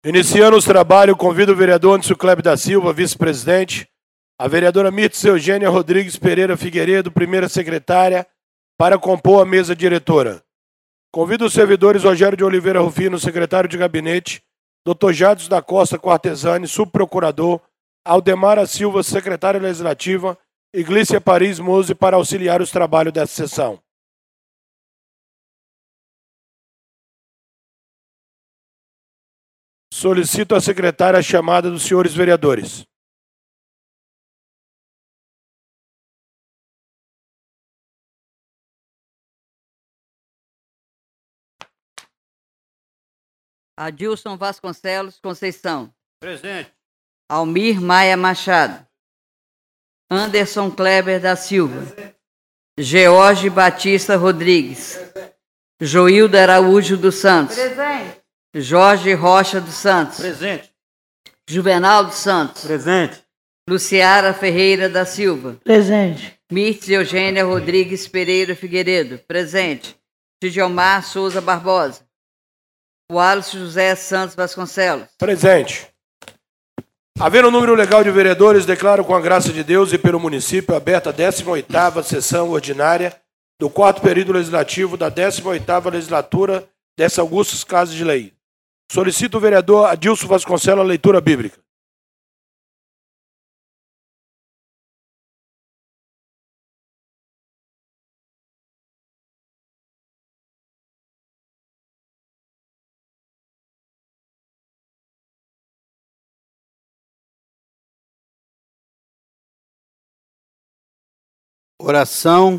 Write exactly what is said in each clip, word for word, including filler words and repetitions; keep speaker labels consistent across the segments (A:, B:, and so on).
A: Iniciando os trabalhos, convido o vereador Anderson Kleber da Silva, vice-presidente, a vereadora Mirtes Eugênia Rodrigues Pereira Figueiredo, primeira secretária, para compor a mesa diretora. Convido os servidores Rogério de Oliveira Rufino, secretário de gabinete, doutor Jadson da Costa Quartesani, subprocurador, Aldemara Silva, secretária legislativa, e Glícia Paris Mose para auxiliar os trabalhos dessa sessão. Solicito a secretária a chamada dos senhores vereadores.
B: Adilson Vasconcelos Conceição.
C: Presente.
B: Almir Maia Machado. Anderson Kleber da Silva. Presente. George Batista Rodrigues. Presente. Joilda Araújo dos Santos.
D: Presente.
B: Jorge Rocha dos Santos.
C: Presente.
B: Juvenal dos Santos.
C: Presente.
B: Luciara Ferreira da Silva.
D: Presente.
B: Mirtes Eugênia Rodrigues Pereira Figueiredo. Presente. Gidiomar Souza Barbosa. Wallace José Santos Vasconcelos.
A: Presente. Havendo um número legal de vereadores, declaro com a graça de Deus e pelo município aberta a décima oitava sessão ordinária do quarto período legislativo da décima oitava legislatura dessa augusta Casa de Lei. Solicito o vereador Adilson Vasconcelos a leitura bíblica.
C: Oração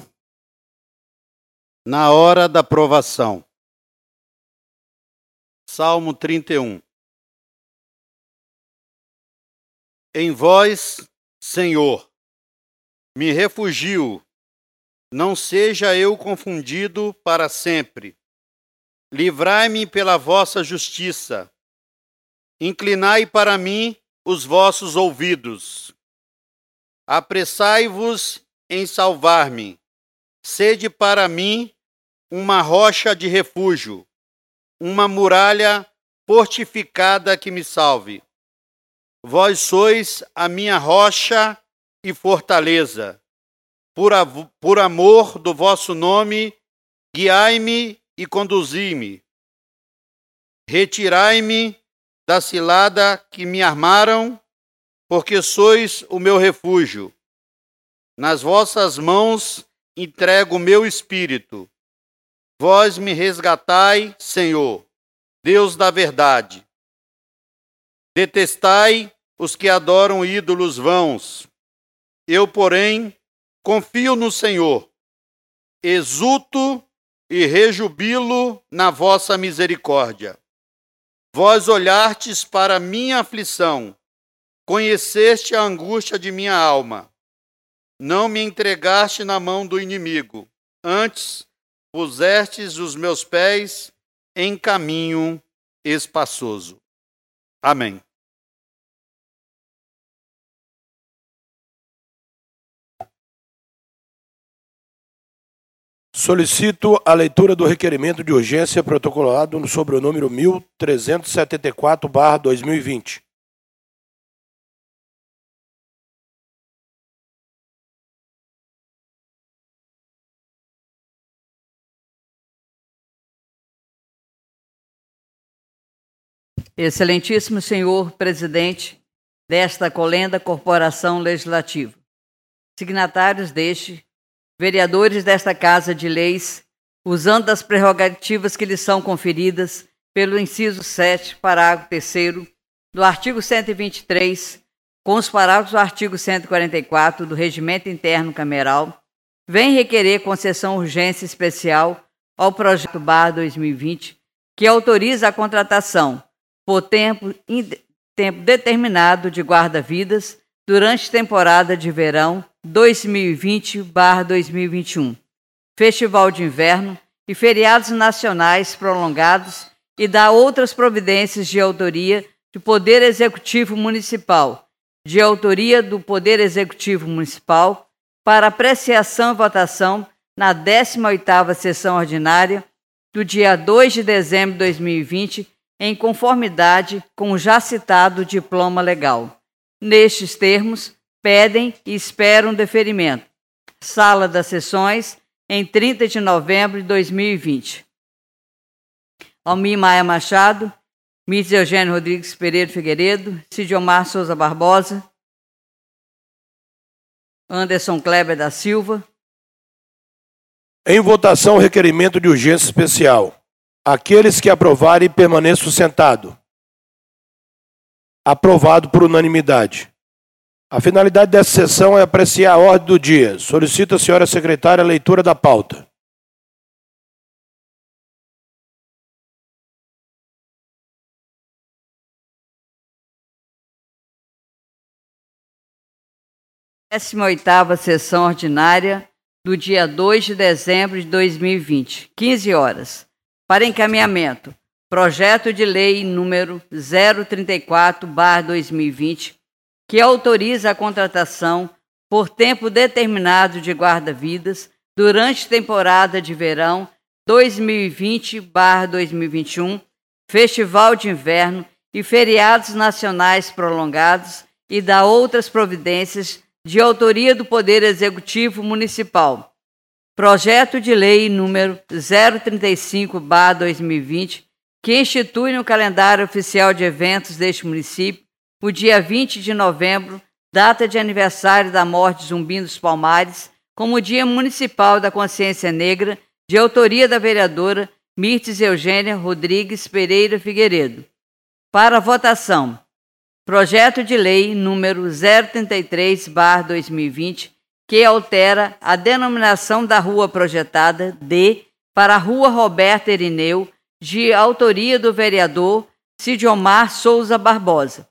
C: na hora da provação. Salmo trinta e um. Em vós, Senhor, me refugio, não seja eu confundido para sempre. Livrai-me pela vossa justiça. Inclinai para mim os vossos ouvidos. Apressai-vos em salvar-me. Sede para mim uma rocha de refúgio, uma muralha fortificada que me salve. Vós sois a minha rocha e fortaleza. Por, av- por amor do vosso nome, guiai-me e conduzi-me. Retirai-me da cilada que me armaram, porque sois o meu refúgio. Nas vossas mãos entrego o meu espírito. Vós me resgatai, Senhor, Deus da verdade. Detestai os que adoram ídolos vãos. Eu, porém, confio no Senhor. Exulto e rejubilo na vossa misericórdia. Vós olhastes para minha aflição, conheceste a angústia de minha alma. Não me entregaste na mão do inimigo, antes pusestes os meus pés em caminho espaçoso. Amém.
A: Solicito a leitura do requerimento de urgência protocolado sobre o número mil trezentos e setenta e quatro barra dois mil e vinte.
B: Excelentíssimo senhor presidente desta colenda corporação legislativa, signatários deste, vereadores desta Casa de Leis, usando as prerrogativas que lhes são conferidas pelo inciso sete, parágrafo terceiro, do artigo cento e vinte e três, com os parágrafos do artigo cento e quarenta e quatro do Regimento Interno Cameral, vem requerer concessão urgência especial ao projeto barra dois mil e vinte, que autoriza a contratação por tempo, tempo determinado de guarda-vidas durante temporada de verão dois mil e vinte barra dois mil e vinte e um, festival de inverno e feriados nacionais prolongados e dá outras providências de autoria do Poder Executivo Municipal, de autoria do Poder Executivo Municipal, para apreciação e votação na décima oitava sessão ordinária do dia dois de dezembro de dois mil e vinte, em conformidade com o já citado diploma legal. Nestes termos, pedem e esperam deferimento. Sala das Sessões, em trinta de novembro de dois mil e vinte. Almir Maia Machado, Mirtes Eugênio Rodrigues Pereira Figueiredo, Cidiomar Souza Barbosa, Anderson Kleber da Silva.
A: Em votação, requerimento de urgência especial. Aqueles que aprovarem, permaneçam sentados. Aprovado por unanimidade. A finalidade dessa sessão é apreciar a ordem do dia. Solicito a senhora secretária a leitura da pauta.
B: décima oitava Sessão Ordinária do dia dois de dezembro de dois mil e vinte, quinze horas. Para encaminhamento, projeto de lei número zero trinta e quatro barra dois mil e vinte, que autoriza a contratação por tempo determinado de guarda-vidas durante temporada de verão dois mil e vinte barra dois mil e vinte e um, festival de inverno e feriados nacionais prolongados e da outras providências de autoria do Poder Executivo Municipal. Projeto de lei número zero trinta e cinco barra dois mil e vinte, que institui no calendário oficial de eventos deste município o dia vinte de novembro, data de aniversário da morte de Zumbi dos Palmares, como Dia Municipal da Consciência Negra, de autoria da vereadora Mirtes Eugênia Rodrigues Pereira Figueiredo. Para votação, projeto de lei número zero trinta e três barra dois mil e vinte, que altera a denominação da rua projetada de para a Rua Roberto Irineu, de autoria do vereador Cidiomar Souza Barbosa.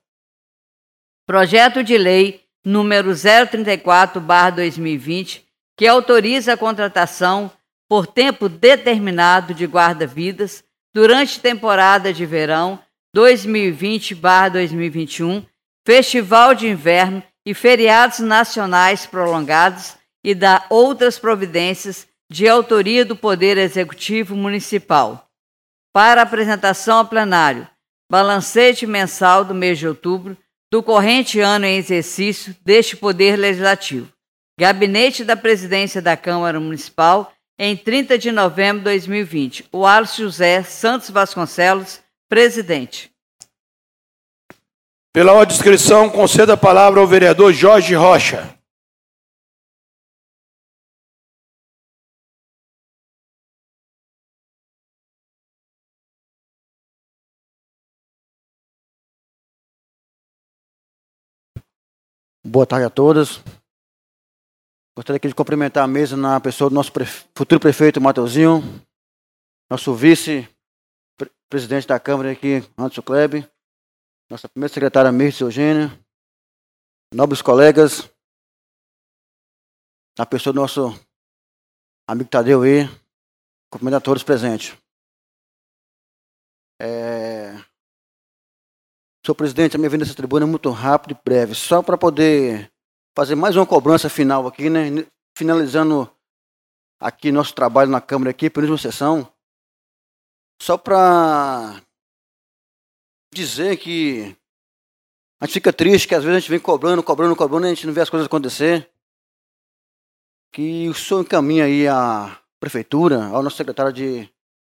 B: Projeto de lei número zero trinta e quatro barra dois mil e vinte, que autoriza a contratação por tempo determinado de guarda-vidas durante temporada de verão dois mil e vinte barra dois mil e vinte e um, festival de inverno e feriados nacionais prolongados e da outras providências de autoria do Poder Executivo Municipal. Para apresentação ao plenário, balancete mensal do mês de outubro do corrente ano em exercício deste Poder Legislativo. Gabinete da Presidência da Câmara Municipal, em trinta de novembro de dois mil e vinte. O Wallace José Santos Vasconcelos, presidente.
A: Pela ordem de inscrição, conceda a palavra ao vereador Jorge Rocha.
D: Boa tarde a todos. Gostaria aqui de cumprimentar a mesa na pessoa do nosso prefe... futuro prefeito Mateuzinho, nosso vice-presidente da Câmara aqui, Anderson Kleber, nossa primeira secretária Mirtes Eugênia, nobres colegas, a pessoa do nosso amigo Tadeu aí, cumprimentar a todos presentes. É... Senhor presidente, a minha vinda nessa tribuna é muito rápida e breve, só para poder fazer mais uma cobrança final aqui, né? Finalizando aqui nosso trabalho na Câmara aqui, penúltima sessão, só para dizer que a gente fica triste, que às vezes a gente vem cobrando, cobrando, cobrando, e a gente não vê as coisas acontecer, que o senhor encaminha aí a prefeitura, ao nosso secretário de,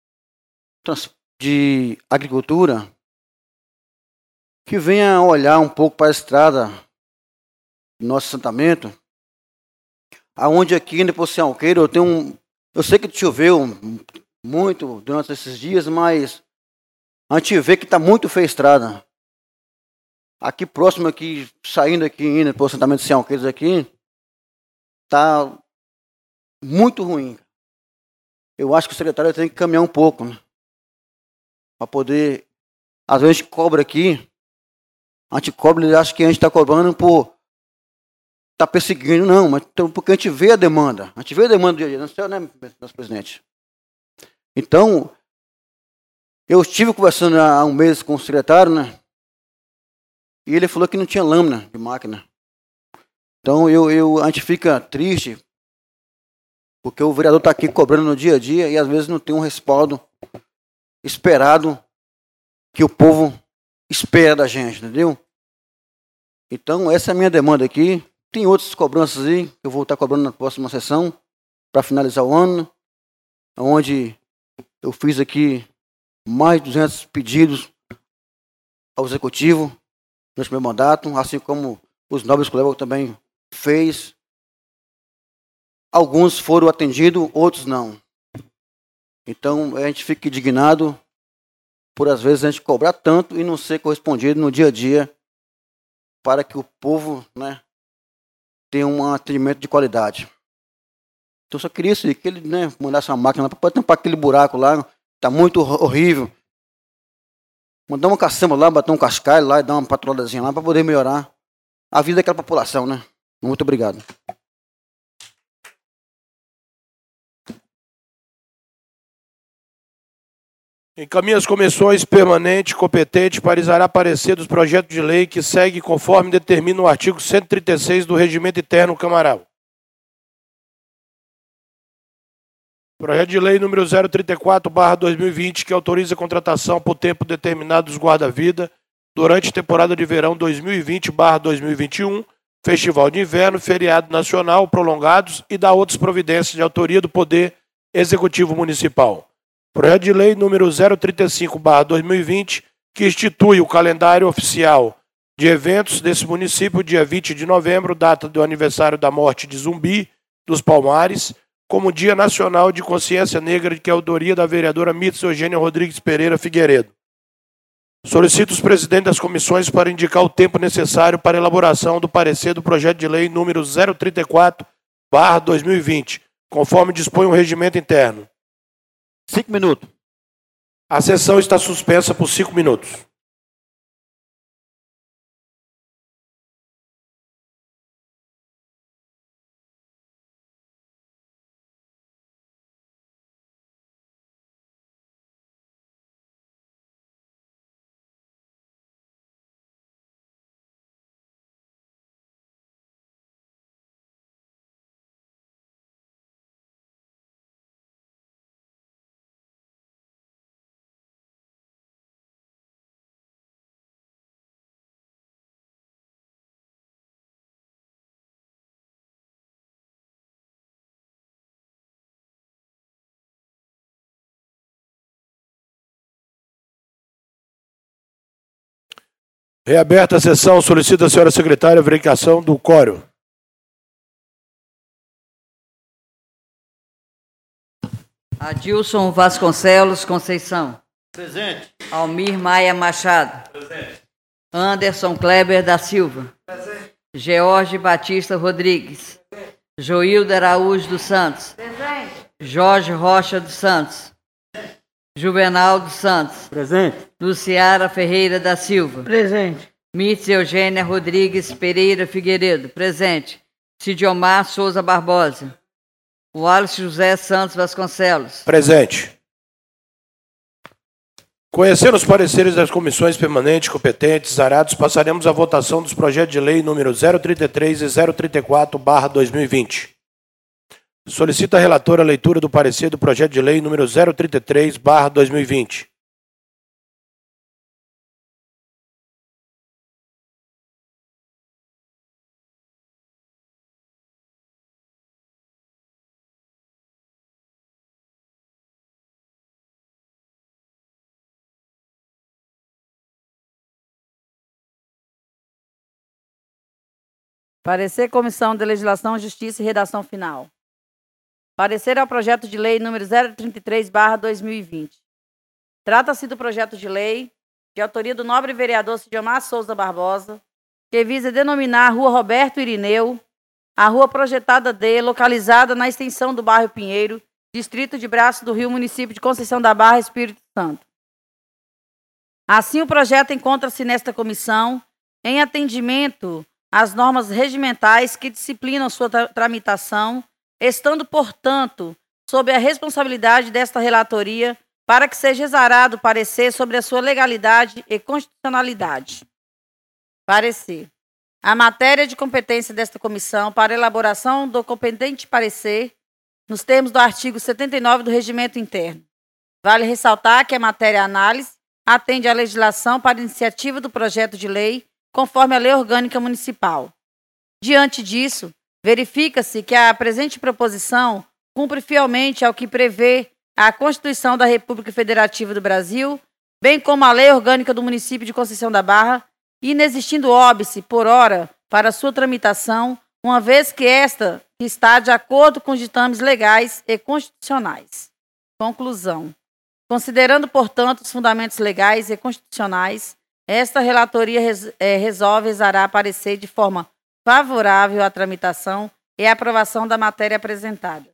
D: de Agricultura, que venha olhar um pouco para a estrada do nosso assentamento, aonde aqui, depois de Alqueiro, eu tenho um... Eu sei que choveu muito durante esses dias, mas a gente vê que está muito feia a estrada. Aqui próximo, aqui, saindo aqui, indo para o assentamento de São Alqueiros aqui, está muito ruim. Eu acho que o secretário tem que caminhar um pouco, né? Para poder... Às vezes a gente cobra aqui, a gente cobra, ele acha que a gente está cobrando por estar tá perseguindo, não, mas porque a gente vê a demanda. A gente vê a demanda do dia a dia, não sei, né, nosso presidente? Então, eu estive conversando há um mês com o secretário, né? E ele falou que não tinha lâmina de máquina. Então, eu, eu, a gente fica triste, porque o vereador está aqui cobrando no dia a dia e às vezes não tem um respaldo esperado que o povo espera da gente, entendeu? Então, essa é a minha demanda aqui. Tem outras cobranças aí, que eu vou estar cobrando na próxima sessão, para finalizar o ano, onde eu fiz aqui mais de duzentos pedidos ao Executivo nesse meu mandato, assim como os nobres colegas também fez. Alguns foram atendidos, outros não. Então, a gente fica indignado por, às vezes, a gente cobrar tanto e não ser correspondido no dia a dia para que o povo, né, tenha um atendimento de qualidade. Então, eu só queria assim, que ele, né, mandasse uma máquina para tampar aquele buraco lá, está muito horrível. Mandar uma caçamba lá, bater um cascalho lá e dar uma patrulhadazinha lá para poder melhorar a vida daquela população, né? Muito obrigado.
A: Encaminha as comissões permanentes competentes para exarar parecer dos projetos de lei que segue conforme determina o artigo cento e trinta e seis do Regimento Interno Camaral. Projeto de lei número zero trinta e quatro barra dois mil e vinte, que autoriza a contratação por tempo determinado dos guarda-vida durante a temporada de verão dois mil e vinte barra dois mil e vinte e um, festival de inverno, feriado nacional prolongados e da outras providências de autoria do Poder Executivo Municipal. Projeto de lei número zero trinta e cinco barra dois mil e vinte, que institui o calendário oficial de eventos desse município, dia vinte de novembro, data do aniversário da morte de Zumbi dos Palmares, como Dia Nacional de Consciência Negra, que é a autoria da vereadora Mirtz Eugênia Rodrigues Pereira Figueiredo. Solicito os presidentes das comissões para indicar o tempo necessário para a elaboração do parecer do projeto de lei número zero trinta e quatro barra dois mil e vinte, conforme dispõe o regimento interno.
D: Cinco minutos.
A: A sessão está suspensa por cinco minutos. Reaberta a sessão, solicita a senhora secretária a verificação do quórum.
B: Adilson Vasconcelos Conceição.
C: Presente.
B: Almir Maia Machado.
C: Presente.
B: Anderson Kleber da Silva.
C: Presente.
B: George Batista Rodrigues. Presente. Joilda Araújo dos Santos.
E: Presente.
B: Jorge Rocha dos Santos. Presente. Juvenal dos Santos.
D: Presente.
B: Luciara Ferreira da Silva.
E: Presente.
B: Mirtz Eugênia Rodrigues Pereira Figueiredo. Presente. Sidiomar Souza Barbosa. Wallace José Santos Vasconcelos.
A: Presente. Conhecendo os pareceres das comissões permanentes competentes, zarados, passaremos à votação dos projetos de lei número zero trinta e três e zero trinta e quatro barra dois mil e vinte. Solicita a relatora a leitura do parecer do projeto de lei número zero trinta e três barra dois mil e vinte.
E: Parecer Comissão de Legislação, Justiça e Redação Final. Parecer ao projeto de lei número zero trinta e três barra dois mil e vinte. Trata-se do projeto de lei de autoria do nobre vereador Sidiomar Souza Barbosa, que visa denominar a Rua Roberto Irineu, a rua projetada de, localizada na extensão do bairro Pinheiro, distrito de Braço do Rio, município de Conceição da Barra, Espírito Santo. Assim, o projeto encontra-se nesta comissão em atendimento às normas regimentais que disciplinam sua tra- tramitação, estando, portanto, sob a responsabilidade desta relatoria para que seja exarado parecer sobre a sua legalidade e constitucionalidade. Parecer. A matéria de competência desta comissão para elaboração do competente parecer, nos termos do artigo setenta e nove do Regimento Interno. Vale ressaltar que a matéria análise atende à legislação para iniciativa do projeto de lei, conforme a Lei Orgânica Municipal. Diante disso, verifica-se que a presente proposição cumpre fielmente ao que prevê a Constituição da República Federativa do Brasil, bem como a Lei Orgânica do Município de Conceição da Barra, inexistindo óbice, por hora, para sua tramitação, uma vez que esta está de acordo com os ditames legais e constitucionais. Conclusão. Considerando, portanto, os fundamentos legais e constitucionais, esta relatoria res, é, resolve exarar parecer de forma favorável à tramitação e à aprovação da matéria apresentada.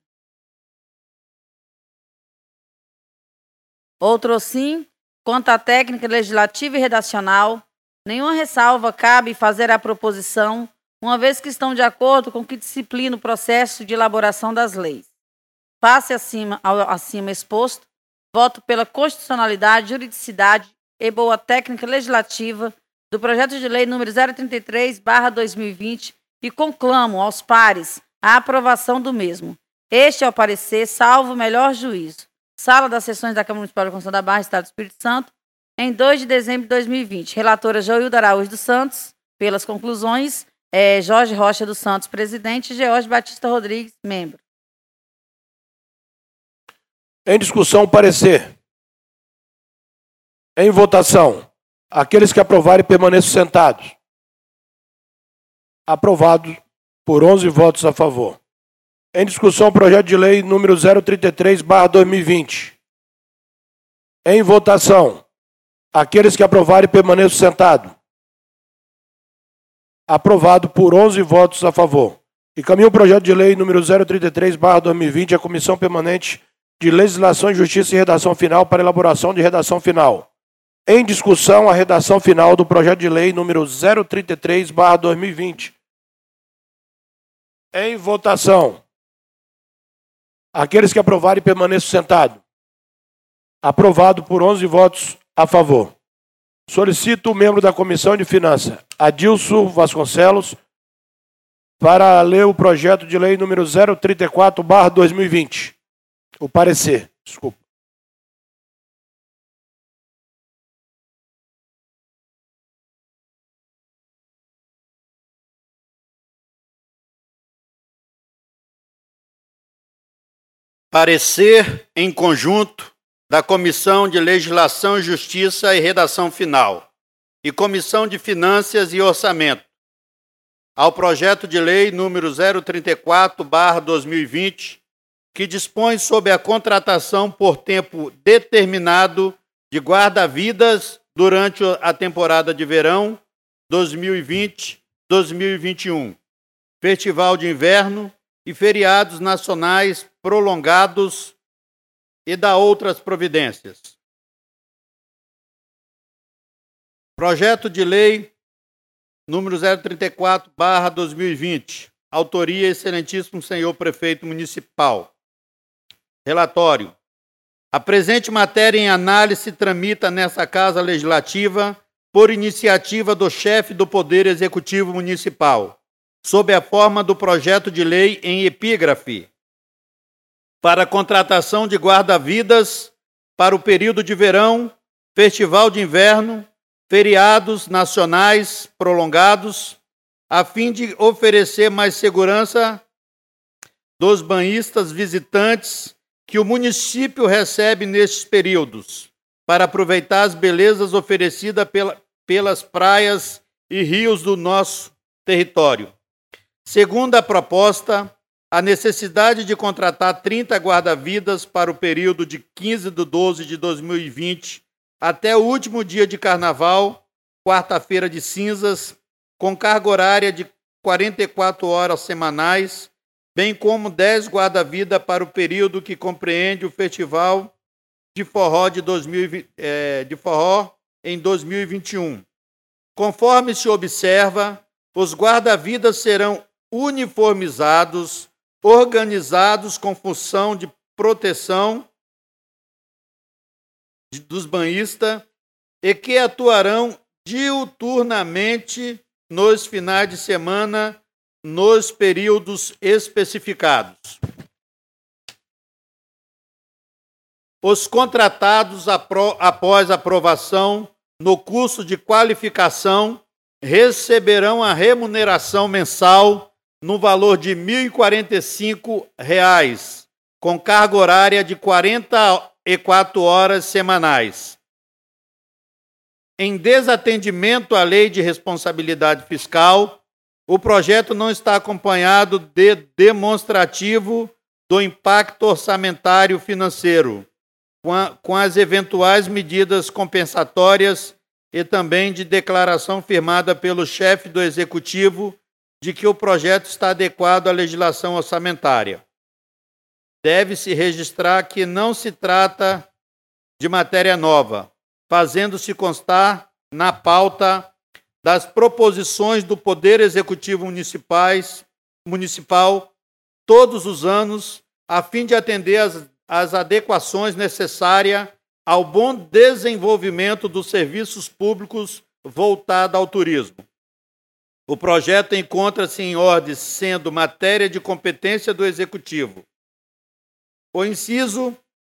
E: Outro sim, quanto à técnica legislativa e redacional, nenhuma ressalva cabe fazer à proposição, uma vez que estão de acordo com o que disciplina o processo de elaboração das leis. Face acima, ao acima exposto, voto pela constitucionalidade, juridicidade e boa técnica legislativa do projeto de lei número zero trinta e três barra dois mil e vinte e conclamo aos pares a aprovação do mesmo. Este é o parecer, salvo o melhor juízo. Sala das Sessões da Câmara Municipal de Conceição da Barra, Estado do Espírito Santo, em dois de dezembro de dois mil e vinte. Relatora Joilda Araújo dos Santos, pelas conclusões, é, Jorge Rocha dos Santos, presidente, e George Batista Rodrigues, membro.
A: Em discussão, parecer. Em votação. Aqueles que aprovarem permaneçam sentados. Aprovado por onze votos a favor. Em discussão, projeto de lei número zero trinta e três barra dois mil e vinte. Em votação. Aqueles que aprovarem permaneçam sentados. Aprovado por onze votos a favor. Encaminho o projeto de lei número zero trinta e três barra dois mil e vinte à Comissão Permanente de Legislação, Justiça e Redação Final para elaboração de redação final. Em discussão, a redação final do projeto de lei número zero trinta e três barra dois mil e vinte. Em votação. Aqueles que aprovarem permaneçam sentados. Aprovado por onze votos a favor. Solicito o membro da Comissão de Finanças, Adilson Vasconcelos, para ler o projeto de lei número zero trinta e quatro barra dois mil e vinte. O parecer, desculpa.
C: Parecer em conjunto da Comissão de Legislação, Justiça e Redação Final e Comissão de Finanças e Orçamento ao projeto de lei número zero trinta e quatro barra dois mil e vinte, que dispõe sobre a contratação por tempo determinado de guarda-vidas durante a temporada de verão dois mil e vinte a dois mil e vinte e um, Festival de Inverno e feriados nacionais prolongados e da outras providências. Projeto de lei número zero trinta e quatro barra dois mil e vinte, autoria excelentíssimo senhor prefeito municipal. Relatório. A presente matéria em análise tramita nessa Casa Legislativa por iniciativa do chefe do Poder Executivo Municipal, sob a forma do projeto de lei em epígrafe, para a contratação de guarda-vidas para o período de verão, festival de inverno, feriados nacionais prolongados, a fim de oferecer mais segurança dos banhistas visitantes que o município recebe nestes períodos, para aproveitar as belezas oferecidas pela, pelas praias e rios do nosso território. Segundo a proposta, a necessidade de contratar trinta guarda-vidas para o período de quinze de doze de dois mil e vinte até o último dia de carnaval, quarta-feira de cinzas, com carga horária de quarenta e quatro horas semanais, bem como dez guarda-vidas para o período que compreende o Festival de Forró, de, dois mil e vinte, é, de Forró em dois mil e vinte e um. Conforme se observa, os guarda-vidas serão uniformizados, organizados com função de proteção dos banhistas e que atuarão diuturnamente nos finais de semana, nos períodos especificados. Os contratados, apro- após aprovação no curso de qualificação, receberão a remuneração mensal no valor de mil e quarenta e cinco reais, com carga horária de quarenta e quatro horas semanais. Em desatendimento à Lei de Responsabilidade Fiscal, o projeto não está acompanhado de demonstrativo do impacto orçamentário financeiro, com, a, com as eventuais medidas compensatórias e também de declaração firmada pelo chefe do Executivo de que o projeto está adequado à legislação orçamentária. Deve-se registrar que não se trata de matéria nova, fazendo-se constar na pauta das proposições do Poder Executivo Municipais, Municipal todos os anos, a fim de atender às, às adequações necessárias ao bom desenvolvimento dos serviços públicos voltado ao turismo. O projeto encontra-se em ordem sendo matéria de competência do Executivo. O inciso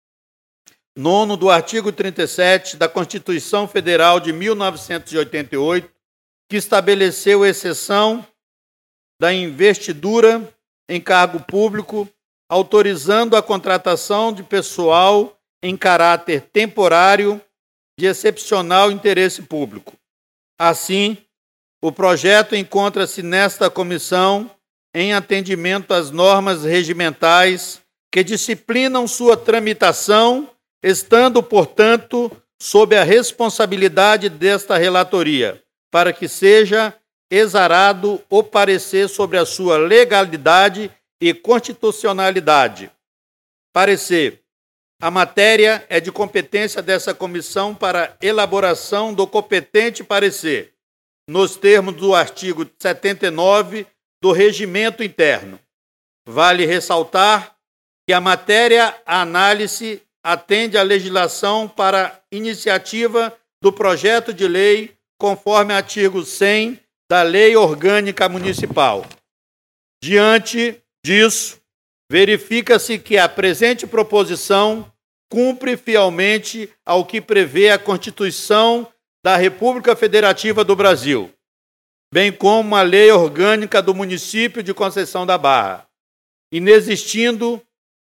C: nono do artigo trinta e sete da Constituição Federal de mil novecentos e oitenta e oito, que estabeleceu exceção da investidura em cargo público, autorizando a contratação de pessoal em caráter temporário de excepcional interesse público. Assim, o projeto encontra-se nesta comissão em atendimento às normas regimentais que disciplinam sua tramitação, estando, portanto, sob a responsabilidade desta relatoria, para que seja exarado o parecer sobre a sua legalidade e constitucionalidade. Parecer. A matéria é de competência dessa comissão para elaboração do competente parecer, nos termos do artigo setenta e nove do Regimento Interno. Vale ressaltar que a matéria à análise atende à legislação para iniciativa do projeto de lei, conforme artigo cem da Lei Orgânica Municipal. Diante disso, verifica-se que a presente proposição cumpre fielmente ao que prevê a Constituição da República Federativa do Brasil, bem como a Lei Orgânica do Município de Conceição da Barra, inexistindo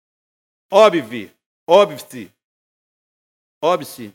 C: óbvio, óbice, óbice,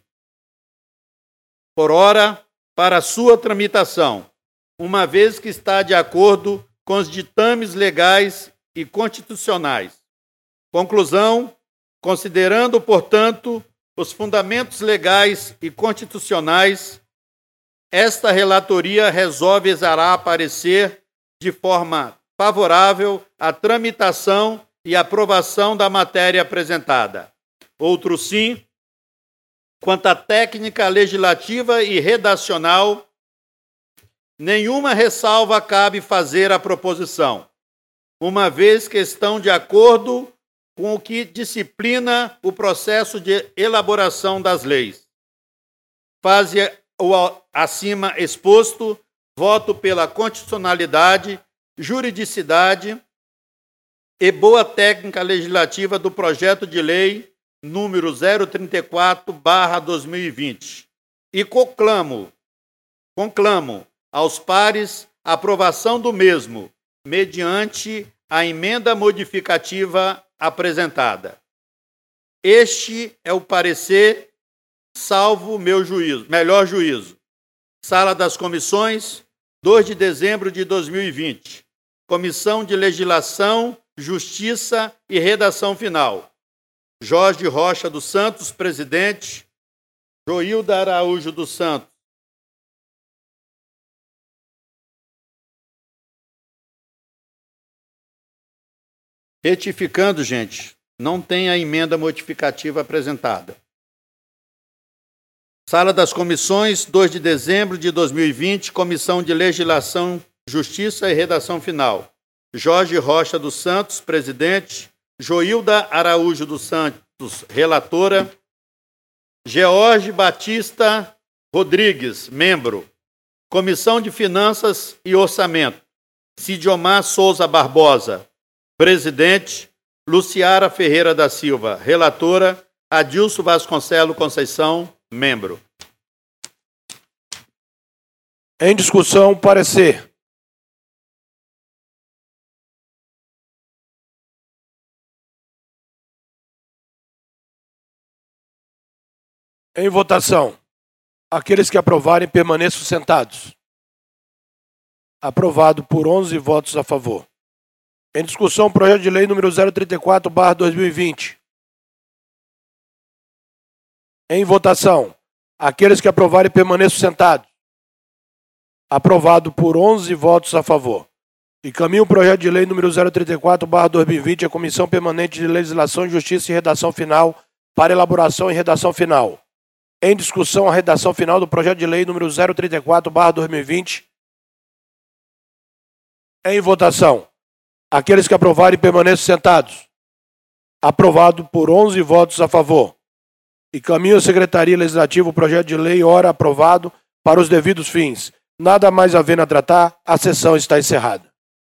C: por hora, para sua tramitação, uma vez que está de acordo com os ditames legais e constitucionais. Conclusão, considerando, portanto, os fundamentos legais e constitucionais, esta relatoria resolve exarar parecer de forma favorável à tramitação e aprovação da matéria apresentada. Outro sim, quanto à técnica legislativa e redacional, nenhuma ressalva cabe fazer à proposição, uma vez que estão de acordo com o que disciplina o processo de elaboração das leis. Faze o acima exposto, voto pela constitucionalidade, juridicidade e boa técnica legislativa do projeto de lei número zero trinta e quatro barra dois mil e vinte e conclamo, conclamo aos pares a aprovação do mesmo, mediante a emenda modificativa apresentada. Este é o parecer, salvo meu juízo, melhor juízo. Sala das Comissões, dois de dezembro de dois mil e vinte. Comissão de Legislação, Justiça e Redação Final. Jorge Rocha dos Santos, presidente. Joilda Araújo dos Santos. Retificando, gente, não tem a emenda modificativa apresentada. Sala das Comissões, dois de dezembro de dois mil e vinte, Comissão de Legislação, Justiça e Redação Final. Jorge Rocha dos Santos, presidente. Joilda Araújo dos Santos, relatora. George Batista Rodrigues, membro. Comissão de Finanças e Orçamento. Sidiomar Souza Barbosa, presidente. Luciara Ferreira da Silva, relatora. Adilson Vasconcelos Conceição, membro.
A: Em discussão, parecer. Em votação. Aqueles que aprovarem permaneçam sentados. Aprovado por onze votos a favor. Em discussão, projeto de lei número zero trinta e quatro barra dois mil e vinte. Em votação. Aqueles que aprovarem permaneçam sentados. Aprovado por onze votos a favor. Encaminho o projeto de lei número zero trinta e quatro barra dois mil e vinte à Comissão Permanente de Legislação, Justiça e Redação Final para elaboração e redação final. Em discussão, a redação final do projeto de lei número zero trinta e quatro barra dois mil e vinte. Em votação. Aqueles que aprovarem permaneçam sentados. Aprovado por onze votos a favor. Encaminho à Secretaria Legislativa o projeto de lei ora aprovado para os devidos fins. Nada mais havendo a tratar, a sessão está encerrada.